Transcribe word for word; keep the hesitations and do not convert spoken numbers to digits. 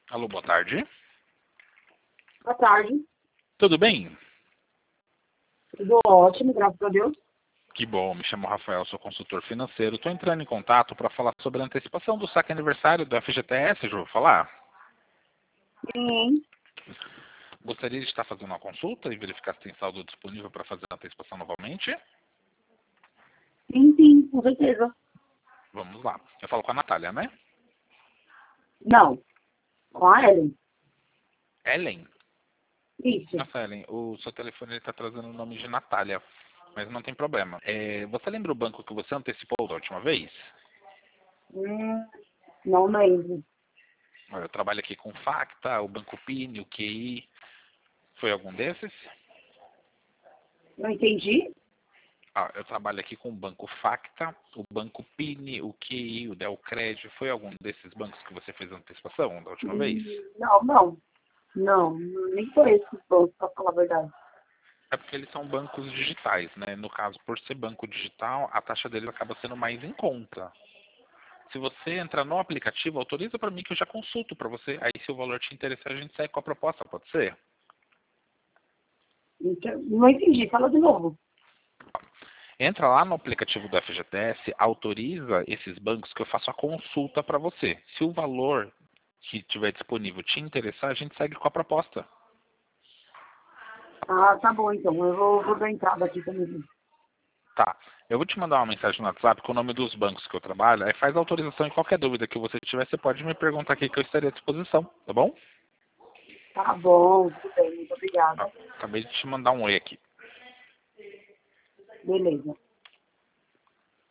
Alô, boa tarde. Boa tarde. Tudo bem? Tudo ótimo, graças a Deus. Que bom, me chamo Rafael, sou consultor financeiro. Estou entrando em contato para falar sobre a antecipação do saque aniversário do F G T S, já vou falar. Sim, Gostaria de estar fazendo uma consulta e verificar se tem saldo disponível para fazer a antecipação novamente? sim, sim, com certeza. Vamos lá. Eu falo com a Natália, né? Não, com a Ellen. Ellen? Isso. Nossa, Ellen, o seu telefone está trazendo o nome de Natália, mas não tem problema. É, você lembra o banco que você antecipou da última vez? Hum, não lembro. Olha, eu trabalho aqui com o Facta, o Banco Pini, o Q I. Foi algum desses? Não entendi? Ah, eu trabalho aqui com o Banco Facta, o Banco Pini, o Q I, o Delcred. Foi algum desses bancos que você fez a antecipação da última vez? Hum, não, não. Não, nem conheço os bancos, pra falar a verdade. É porque eles são bancos digitais, né? No caso, por ser banco digital, a taxa deles acaba sendo mais em conta. Se você entrar no aplicativo, autoriza para mim que eu já consulto para você. Aí, se o valor te interessar, a gente segue com a proposta, pode ser? Então, não entendi, fala de novo. Entra lá no aplicativo do F G T S, autoriza esses bancos que eu faço a consulta para você. Se o valor que tiver disponível te interessar, a gente segue com a proposta. Ah, tá bom então. Eu vou, vou dar entrada aqui também. Tá. Eu vou te mandar uma mensagem no WhatsApp com o nome dos bancos que eu trabalho. Aí faz a autorização e qualquer dúvida que você tiver, você pode me perguntar aqui que eu estaria à disposição, tá bom? Tá bom, tudo bem, muito Ó, obrigada. acabei de te mandar um oi aqui. Beleza.